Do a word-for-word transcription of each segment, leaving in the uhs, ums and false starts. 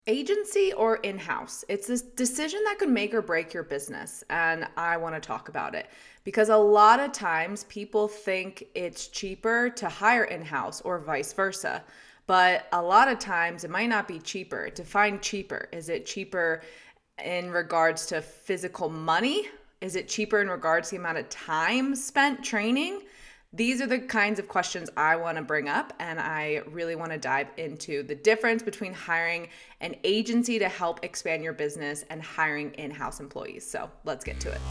Agency or in-house? It's this decision that could make or break your business, and I want to talk about it because a lot of times people think it's cheaper to hire in-house or vice versa. But a lot of times it might not be cheaper. Define cheaper. Is it cheaper in regards to physical money? Is it cheaper in regards to the amount of time spent training? These are the kinds of questions I want to bring up, and I really want to dive into the difference between hiring an agency to help expand your business and hiring in-house employees. So let's get to it.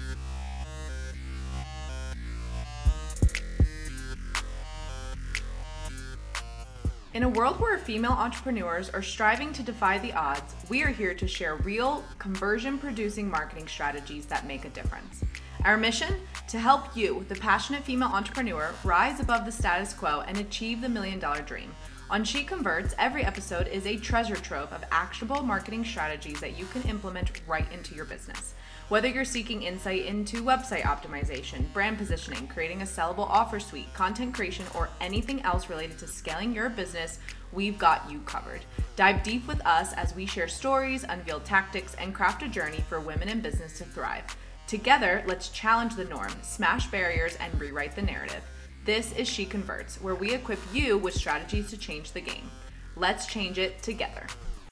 In a world where female entrepreneurs are striving to defy the odds, we are here to share real, conversion-producing marketing strategies that make a difference. Our mission? To help you, the passionate female entrepreneur, rise above the status quo and achieve the million-dollar dream. On She Converts, every episode is a treasure trove of actionable marketing strategies that you can implement right into your business. Whether you're seeking insight into website optimization, brand positioning, creating a sellable offer suite, content creation, or anything else related to scaling your business, we've got you covered. Dive deep with us as we share stories, unveil tactics, and craft a journey for women in business to thrive. Together, let's challenge the norm, smash barriers, and rewrite the narrative. This is She Converts, where we equip you with strategies to change the game. Let's change it together.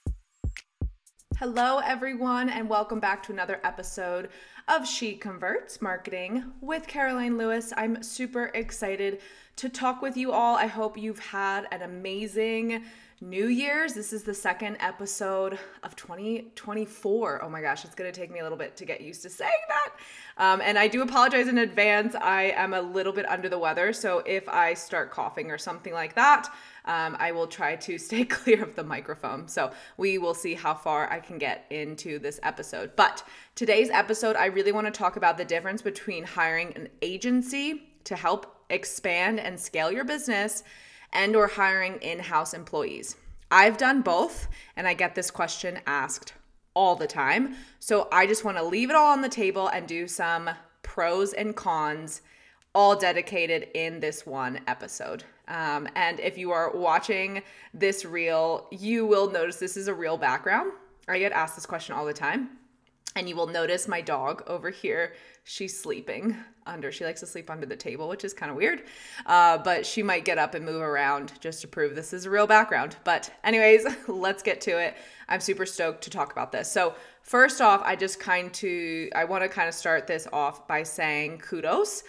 Hello, everyone, and welcome back to another episode of She Converts Marketing with Caroline Lewis. I'm super excited to talk with you all. I hope you've had an amazing New Year's. This is the second episode of twenty twenty-four. Oh my gosh, it's going to take me a little bit to get used to saying that. Um, and I do apologize in advance. I am a little bit under the weather, so if I start coughing or something like that, um, I will try to stay clear of the microphone. So we will see how far I can get into this episode. But today's episode, I really want to talk about the difference between hiring an agency to help expand and scale your business and or hiring in-house employees. I've done both, and I get this question asked all the time. So I just want to leave it all on the table and do some pros and cons, all dedicated in this one episode. Um, and if you are watching this reel, you will notice this is a real background. I get asked this question all the time. And you will notice my dog over here, she's sleeping under, she likes to sleep under the table, which is kind of weird. Uh, but she might get up and move around just to prove this is a real background. But anyways, let's get to it. I'm super stoked to talk about this. So first off, I just kind to, I want to kind of start this off by saying kudos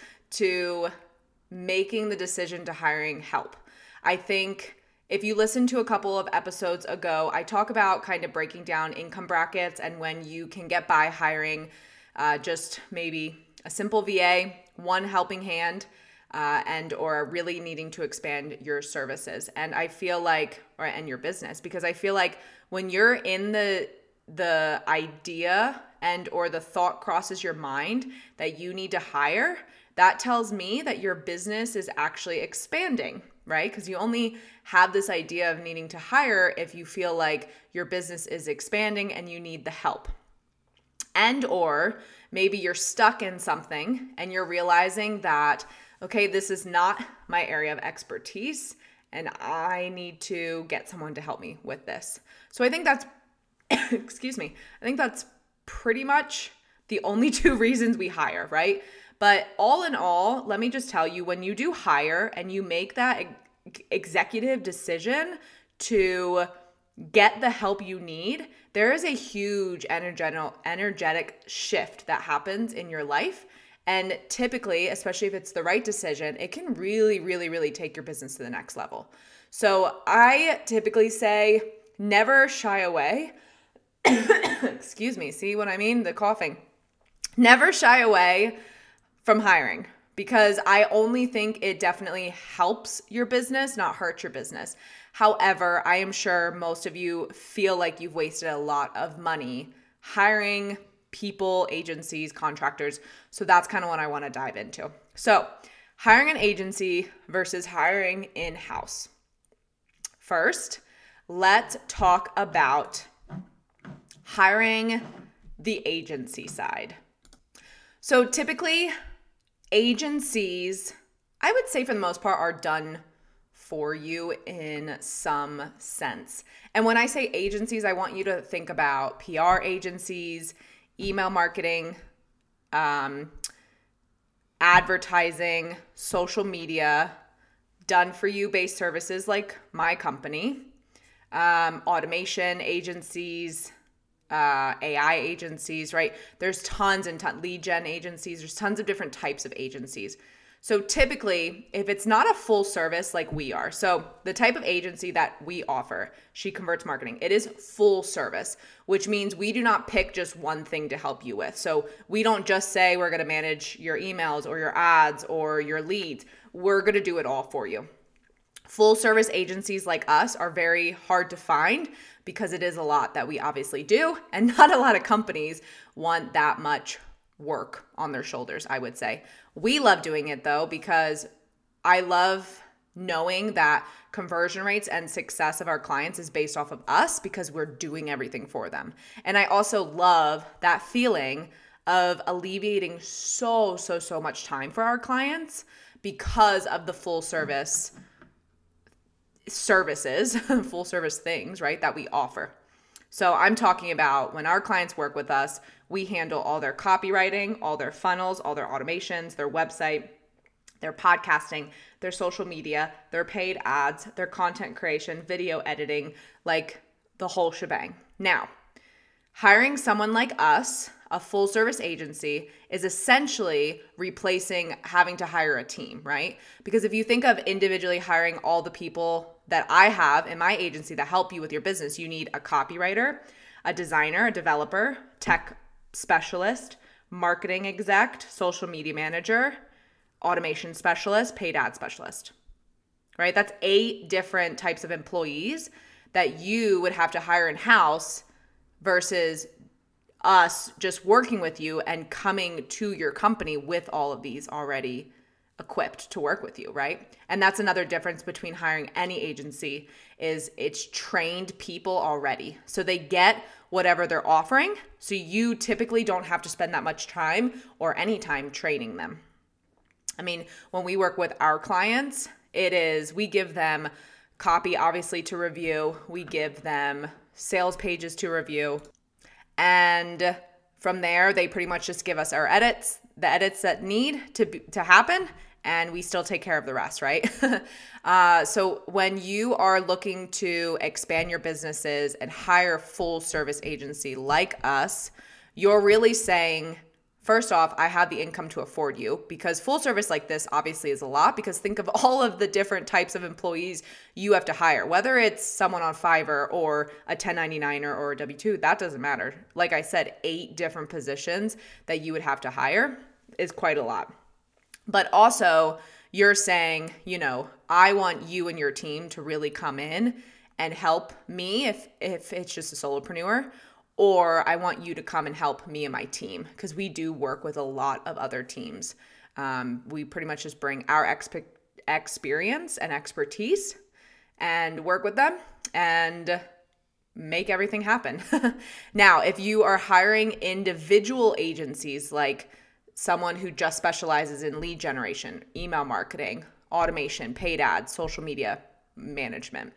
to making the decision to hiring help. I think if you listen to a couple of episodes ago, I talk about kind of breaking down income brackets and when you can get by hiring uh, just maybe a simple V A, one helping hand, uh, and or really needing to expand your services. And I feel like, or and your business, because I feel like when you're in the the idea and or the thought crosses your mind that you need to hire, that tells me that your business is actually expanding, right? Because you only have this idea of needing to hire if you feel like your business is expanding and you need the help. And or maybe you're stuck in something and you're realizing that, okay, this is not my area of expertise and I need to get someone to help me with this. So I think that's, excuse me, I think that's pretty much the only two reasons we hire, right? But all in all, let me just tell you, when you do hire and you make that ex- executive decision to get the help you need, there is a huge energetic, energetic shift that happens in your life. And typically, especially if it's the right decision, it can really, really, really take your business to the next level. So I typically say never shy away. Excuse me. See what I mean? The coughing. Never shy away from hiring, because I only think it definitely helps your business, not hurts your business. However, I am sure most of you feel like you've wasted a lot of money hiring people, agencies, contractors. So that's kind of what I want to dive into. So hiring an agency versus hiring in-house. First, let's talk about hiring the agency side. So typically, agencies, I would say for the most part, are done for you in some sense. And when I say agencies, I want you to think about P R agencies, email marketing, um, advertising, social media, done for you based services like my company, um, automation agencies, uh, A I agencies, right? There's tons and tons, lead gen agencies. There's tons of different types of agencies. So typically, if it's not a full service like we are, so the type of agency that we offer, She Converts Marketing, it is full service, which means we do not pick just one thing to help you with. So we don't just say we're going to manage your emails or your ads or your leads. We're going to do it all for you. Full service agencies like us are very hard to find because it is a lot that we obviously do, and not a lot of companies want that much work on their shoulders, I would say. We love doing it though, because I love knowing that conversion rates and success of our clients is based off of us because we're doing everything for them. And I also love that feeling of alleviating so, so, so much time for our clients because of the full service services, full service things, right, that we offer. So I'm talking about when our clients work with us, we handle all their copywriting, all their funnels, all their automations, their website, their podcasting, their social media, their paid ads, their content creation, video editing, like the whole shebang. Now, hiring someone like us, a full service agency, is essentially replacing having to hire a team, right? Because if you think of individually hiring all the people that I have in my agency that help you with your business, you need a copywriter, a designer, a developer, tech specialist, marketing exec, social media manager, automation specialist, paid ad specialist, right? That's eight different types of employees that you would have to hire in-house versus us just working with you and coming to your company with all of these already equipped to work with you, right? And that's another difference between hiring any agency is it's trained people already. So they get whatever they're offering. So you typically don't have to spend that much time or any time training them. I mean, when we work with our clients, it is, we give them copy, obviously, to review. We give them sales pages to review. And from there, they pretty much just give us our edits, the edits that need to be, to happen, and we still take care of the rest, right? uh, so when you are looking to expand your businesses and hire a full service agency like us, you're really saying, first off, I have the income to afford you, because full service like this obviously is a lot, because think of all of the different types of employees you have to hire, whether it's someone on Fiverr or a ten ninety-niner or a W two, that doesn't matter. Like I said, eight different positions that you would have to hire is quite a lot. But also you're saying, you know, I want you and your team to really come in and help me if, if it's just a solopreneur, or I want you to come and help me and my team, because we do work with a lot of other teams. Um, we pretty much just bring our exp- experience and expertise and work with them and make everything happen. Now, if you are hiring individual agencies, like someone who just specializes in lead generation, email marketing, automation, paid ads, social media management,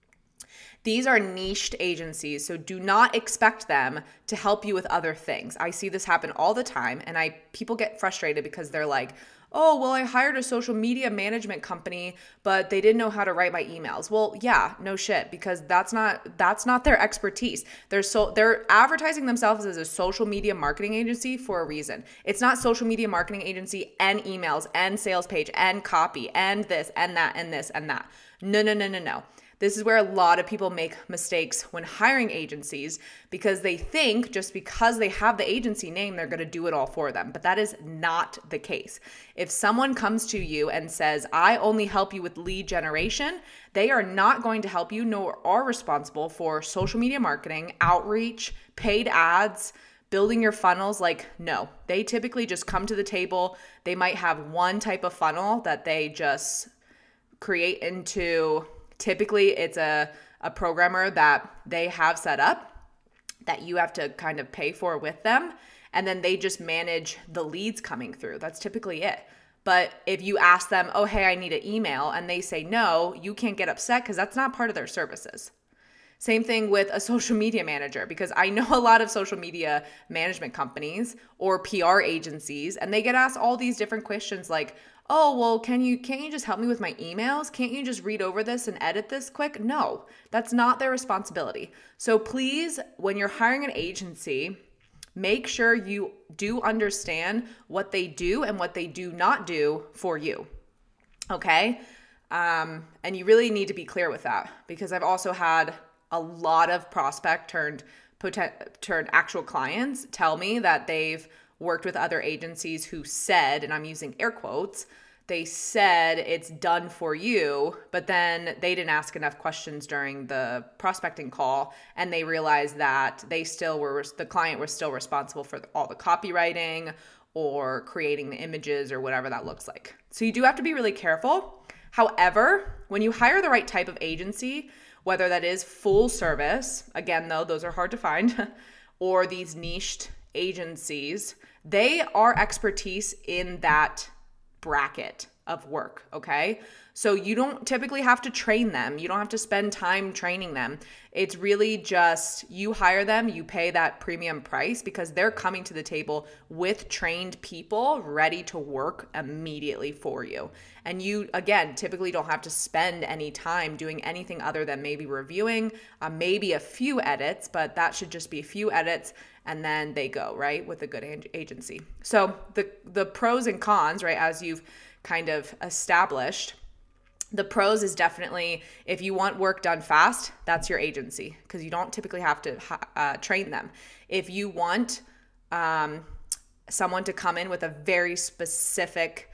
these are niched agencies, so do not expect them to help you with other things. I see this happen all the time, and I people get frustrated because they're like, oh, well, I hired a social media management company, but they didn't know how to write my emails. Well, yeah, no shit, because that's not that's not their expertise. They're so they're advertising themselves as a social media marketing agency for a reason. It's not social media marketing agency and emails and sales page and copy and this and that and this and that. No, no, no, no, no. This is where a lot of people make mistakes when hiring agencies, because they think just because they have the agency name, they're going to do it all for them. But that is not the case. If someone comes to you and says, I only help you with lead generation, they are not going to help you, nor are responsible for social media marketing, outreach, paid ads, building your funnels. Like, no, they typically just come to the table. They might have one type of funnel that they just create into. Typically, it's a, a programmer that they have set up that you have to kind of pay for with them. And then they just manage the leads coming through. That's typically it. But if you ask them, oh, hey, I need an email, and they say no, you can't get upset because that's not part of their services. Same thing with a social media manager, because I know a lot of social media management companies or P R agencies, and they get asked all these different questions like, oh, well, can you, can't you just help me with my emails? Can't you just read over this and edit this quick? No, that's not their responsibility. So please, when you're hiring an agency, make sure you do understand what they do and what they do not do for you. Okay? Um, and you really need to be clear with that, because I've also had a lot of prospect turned potent, turned actual clients tell me that they've worked with other agencies who said, and I'm using air quotes, they said it's done for you, but then they didn't ask enough questions during the prospecting call, and they realized that they still were, the client was still responsible for all the copywriting or creating the images or whatever that looks like. So you do have to be really careful. However, when you hire the right type of agency, whether that is full service, again, though, those are hard to find, or these niched agencies, they are expertise in that bracket of work, okay? So you don't typically have to train them. You don't have to spend time training them. It's really just you hire them, you pay that premium price because they're coming to the table with trained people ready to work immediately for you. And you, again, typically don't have to spend any time doing anything other than maybe reviewing, uh, maybe a few edits, but that should just be a few edits and then they go, right, with a good agency. So the the pros and cons, right, as you've kind of established, the pros is definitely if you want work done fast, that's your agency because you don't typically have to uh, train them. If you want um, someone to come in with a very specific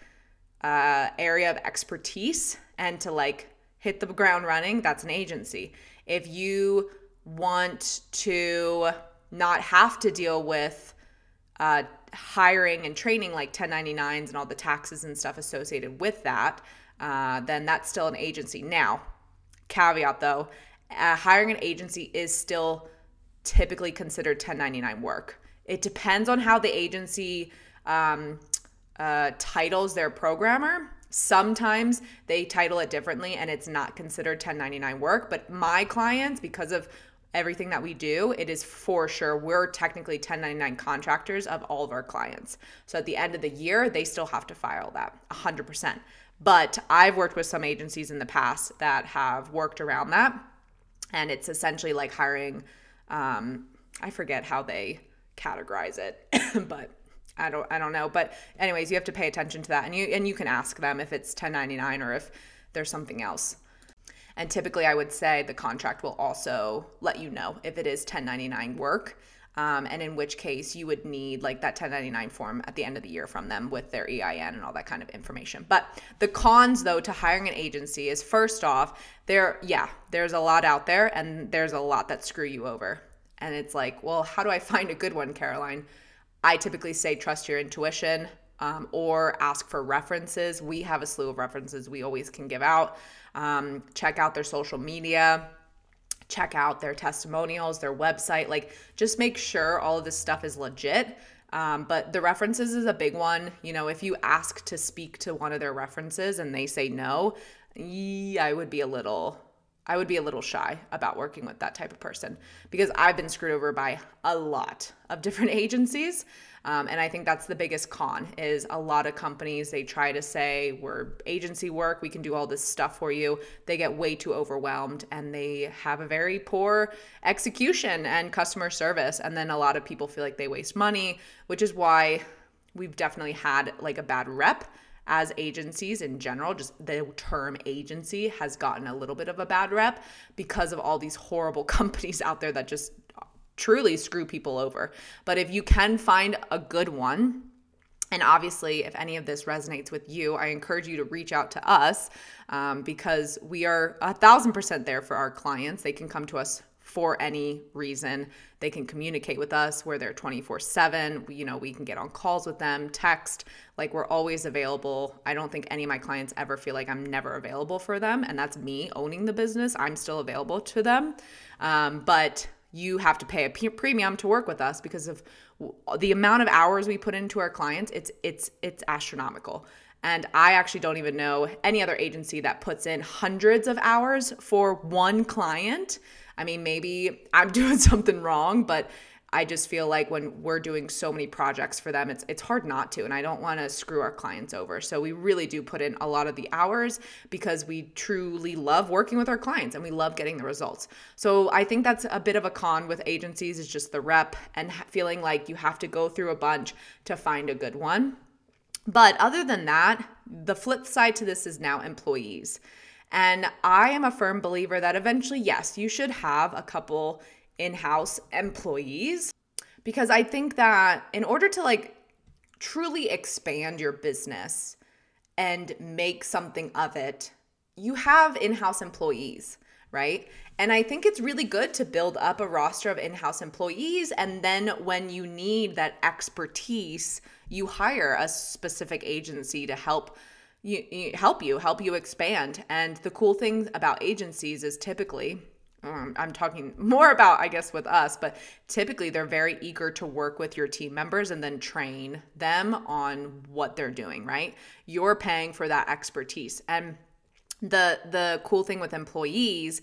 uh, area of expertise and to like hit the ground running, that's an agency. If you want to not have to deal with uh, hiring and training like ten ninety-nines and all the taxes and stuff associated with that, uh, then that's still an agency. Now, caveat though, uh, hiring an agency is still typically considered ten ninety-nine work. It depends on how the agency um, uh, titles their programmer. Sometimes they title it differently and it's not considered ten ninety-nine work, but my clients, because of everything that we do, it is for sure, we're technically ten ninety-nine contractors of all of our clients. So at the end of the year, they still have to file that one hundred percent. But I've worked with some agencies in the past that have worked around that. And it's essentially like hiring, um, I forget how they categorize it, but I don't, I don't know. But anyways, you have to pay attention to that. And you, and you can ask them if it's ten ninety-nine or if there's something else. And typically I would say the contract will also let you know if it is ten ninety-nine work. Um, and in which case you would need like that ten ninety-nine form at the end of the year from them with their E I N and all that kind of information. But the cons though to hiring an agency is, first off, there, yeah, there's a lot out there and there's a lot that screw you over. And it's like, well, how do I find a good one, Caroline? I typically say trust your intuition, um, or ask for references. We have a slew of references we always can give out. Um, check out their social media. Check out their testimonials, their website, like just make sure all of this stuff is legit. Um, but the references is a big one. You know, if you ask to speak to one of their references and they say no, yeah, I would be a little, I would be a little shy about working with that type of person because I've been screwed over by a lot of different agencies. Um, and I think that's the biggest con is a lot of companies, they try to say we're agency work, we can do all this stuff for you. They get way too overwhelmed and they have a very poor execution and customer service. And then a lot of people feel like they waste money, which is why we've definitely had like a bad rep as agencies in general. Just the term agency has gotten a little bit of a bad rep because of all these horrible companies out there that just truly screw people over. But if you can find a good one, and obviously if any of this resonates with you, I encourage you to reach out to us um, because we are a thousand percent there for our clients. They can come to us for any reason. They can communicate with us. We're there twenty-four seven. You know, we can get on calls with them, text, like we're always available. I don't think any of my clients ever feel like I'm never available for them. And that's me owning the business. I'm still available to them. Um, but you have to pay a premium to work with us because of the amount of hours we put into our clients. It's it's it's astronomical. And I actually don't even know any other agency that puts in hundreds of hours for one client. I mean, maybe I'm doing something wrong, but I just feel like when we're doing so many projects for them, it's it's hard not to, and I don't want to screw our clients over. So we really do put in a lot of the hours because we truly love working with our clients and we love getting the results. So I think that's a bit of a con with agencies, is just the rep and feeling like you have to go through a bunch to find a good one. But other than that, the flip side to this is now employees. And I am a firm believer that eventually, yes, you should have a couple in-house employees, because I think that in order to like truly expand your business and make something of it, you have in-house employees, right? And I think it's really good to build up a roster of in-house employees, and then when you need that expertise, you hire a specific agency to help you, you help you help you expand. And the cool thing about agencies is typically Um, I'm talking more about, I guess, with us, but typically they're very eager to work with your team members and then train them on what they're doing, right? You're paying for that expertise. And the the cool thing with employees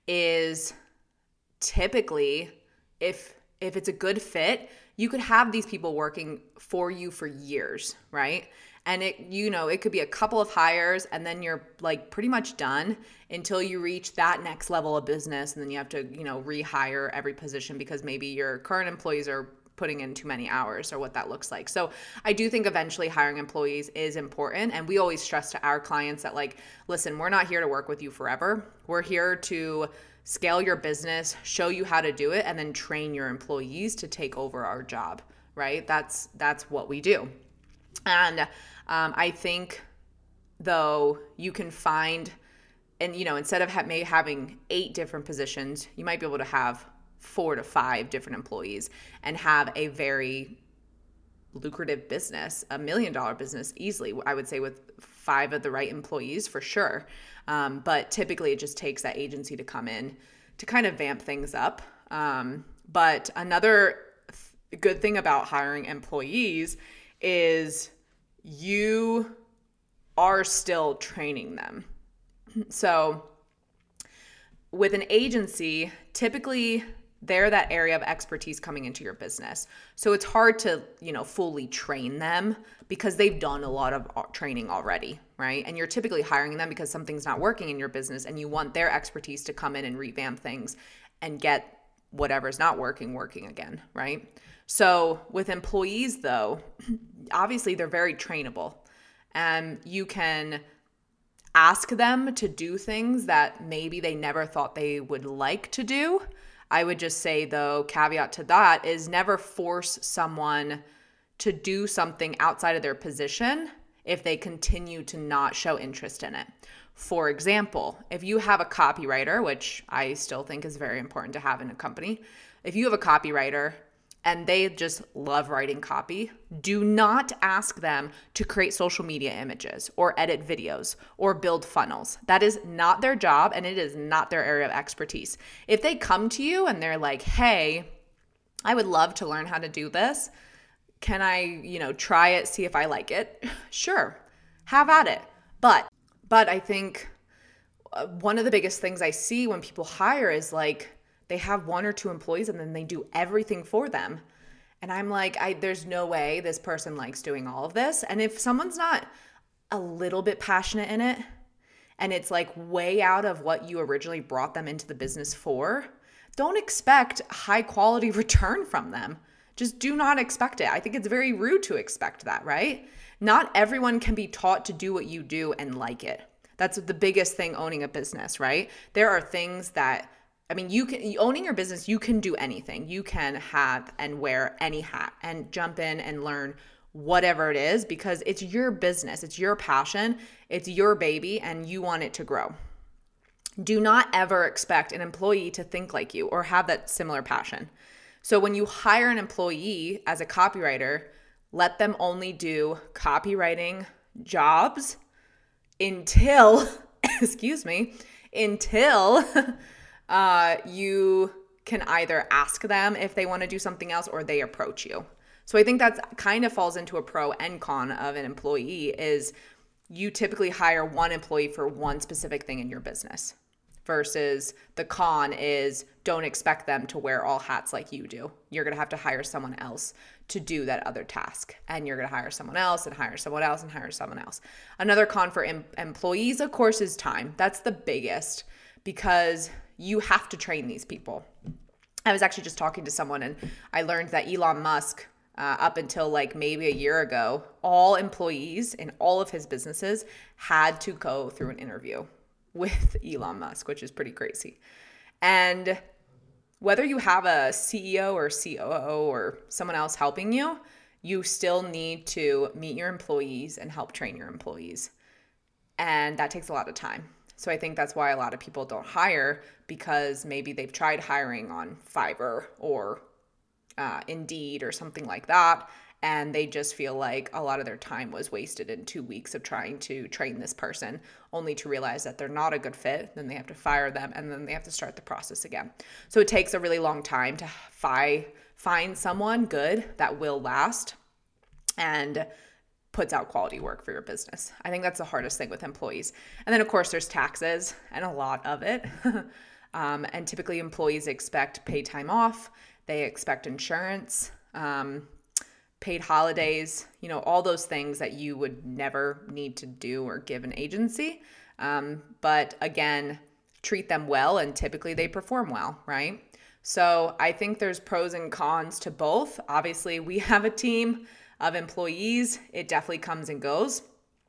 is typically if if it's a good fit, you could have these people working for you for years, right? And it, you know, it could be a couple of hires and then you're like pretty much done until you reach that next level of business. And then you have to, you know, rehire every position because maybe your current employees are putting in too many hours or what that looks like. So I do think eventually hiring employees is important. And we always stress to our clients that like, listen, we're not here to work with you forever. We're here to scale your business, show you how to do it, and then train your employees to take over our job, right? That's, that's what we do. And um, I think, though, you can find, and you know, instead of ha- maybe having eight different positions, you might be able to have four to five different employees and have a very lucrative business, a million dollar business easily, I would say, with five of the right employees for sure. Um, but typically it just takes that agency to come in to kind of vamp things up. Um, but another th- good thing about hiring employees is you are still training them. So with an agency, typically they're that area of expertise coming into your business. So it's hard to, you know, fully train them because they've done a lot of training already, right? And you're typically hiring them because something's not working in your business and you want their expertise to come in and revamp things and get whatever's not working working again, right? So with employees though, obviously they're very trainable, and you can ask them to do things that maybe they never thought they would like to do. I would just say though, caveat to that is never force someone to do something outside of their position if they continue to not show interest in it. For example, if you have a copywriter, which I still think is very important to have in a company, if you have a copywriter and they just love writing copy, do not ask them to create social media images or edit videos or build funnels. That is not their job and it is not their area of expertise. If they come to you and they're like, hey, I would love to learn how to do this. Can I, you know, try it, see if I like it? Sure, have at it. But, but I think one of the biggest things I see when people hire is like, they have one or two employees and then they do everything for them. And I'm like, I, there's no way this person likes doing all of this. And if someone's not a little bit passionate in it and it's like way out of what you originally brought them into the business for, don't expect high quality return from them. Just do not expect it. I think it's very rude to expect that, right? Not everyone can be taught to do what you do and like it. That's the biggest thing owning a business, right? There are things that I mean, you can owning your business, you can do anything. You can have and wear any hat and jump in and learn whatever it is because it's your business. It's your passion. It's your baby and you want it to grow. Do not ever expect an employee to think like you or have that similar passion. So when you hire an employee as a copywriter, let them only do copywriting jobs until, excuse me, until... Uh, you can either ask them if they want to do something else or they approach you. So I think that's kind of falls into a pro and con of an employee is you typically hire one employee for one specific thing in your business, versus the con is don't expect them to wear all hats like you do. You're going to have to hire someone else to do that other task. And you're going to hire someone else and hire someone else and hire someone else. Another con for em- employees, of course, is time. That's the biggest, because you have to train these people. I was actually just talking to someone and I learned that Elon Musk, uh, up until like maybe a year ago, all employees in all of his businesses had to go through an interview with Elon Musk, which is pretty crazy. And whether you have a C E O or C O O or someone else helping you, you still need to meet your employees and help train your employees. And that takes a lot of time. So I think that's why a lot of people don't hire, because maybe they've tried hiring on Fiverr or uh, Indeed or something like that, and they just feel like a lot of their time was wasted in two weeks of trying to train this person, only to realize that they're not a good fit. Then they have to fire them, and then they have to start the process again. So it takes a really long time to fi- find someone good that will last and puts out quality work for your business. I think that's the hardest thing with employees. And then, of course, there's taxes, and a lot of it. um, and typically employees expect paid time off. They expect insurance, um, paid holidays, you know, all those things that you would never need to do or give an agency. Um, but again, treat them well, and typically they perform well, right? So I think there's pros and cons to both. Obviously, we have a team of employees. It definitely comes and goes.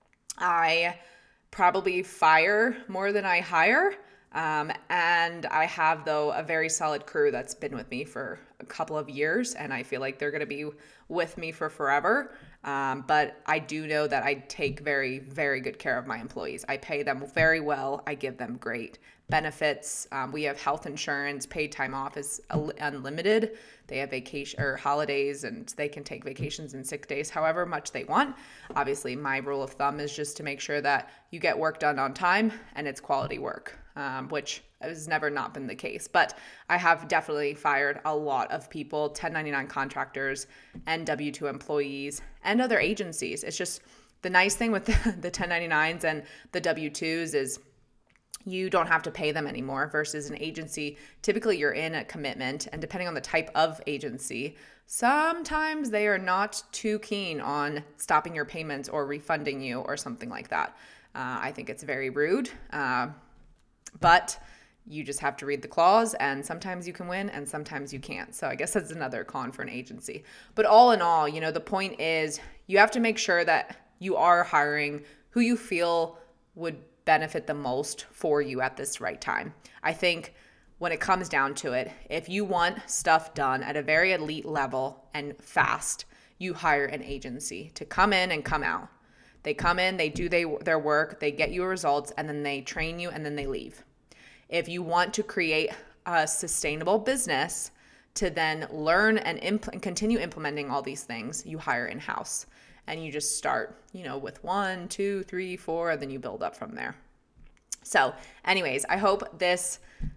I probably fire more than I hire. Um, and I have, though, a very solid crew that's been with me for a couple of years, and I feel like they're going to be with me for forever. Um, but I do know that I take very, very good care of my employees. I pay them very well. I give them great benefits. Um, we have health insurance. Paid time off is unlimited. They have vacation or holidays, and they can take vacations and sick days however much they want. Obviously, my rule of thumb is just to make sure that you get work done on time and it's quality work, um, which has never not been the case. But I have definitely fired a lot of people, ten ninety-nine contractors and W two employees and other agencies. It's just the nice thing with the, the ten ninety-nines and the W twos is you don't have to pay them anymore, versus an agency. Typically you're in a commitment, and depending on the type of agency, sometimes they are not too keen on stopping your payments or refunding you or something like that. Uh, I think it's very rude, uh, but you just have to read the clause, and sometimes you can win and sometimes you can't. So I guess that's another con for an agency. But all in all, you know, the point is you have to make sure that you are hiring who you feel would benefit the most for you at this right time. I think when it comes down to it, if you want stuff done at a very elite level and fast, you hire an agency to come in and come out. They come in, they do they, their work, they get you results, and then they train you, and then they leave. If you want to create a sustainable business to then learn and, impl- and continue implementing all these things, you hire in-house. And you just start, you know, with one, two, three, four, and then you build up from there. So anyways, I hope this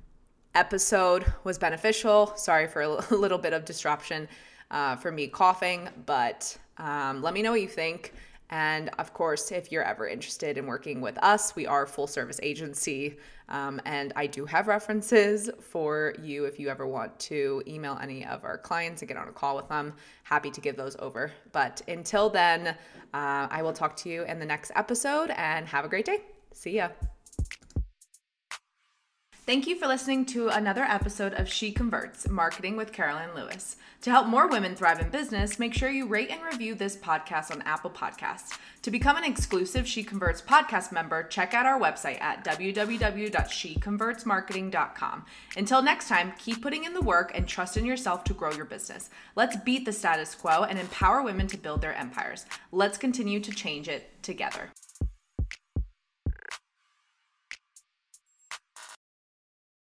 episode was beneficial. Sorry for a little bit of disruption uh, for me coughing, but um, let me know what you think. And of course, if you're ever interested in working with us, we are a full service agency. Um, and I do have references for you if you ever want to email any of our clients and get on a call with them. Happy to give those over. But until then, uh, I will talk to you in the next episode, and have a great day. See ya. Thank you for listening to another episode of She Converts, Marketing with Caroline Lewis. To help more women thrive in business, make sure you rate and review this podcast on Apple Podcasts. To become an exclusive She Converts podcast member, check out our website at w w w dot she converts marketing dot com. Until next time, keep putting in the work and trust in yourself to grow your business. Let's beat the status quo and empower women to build their empires. Let's continue to change it together.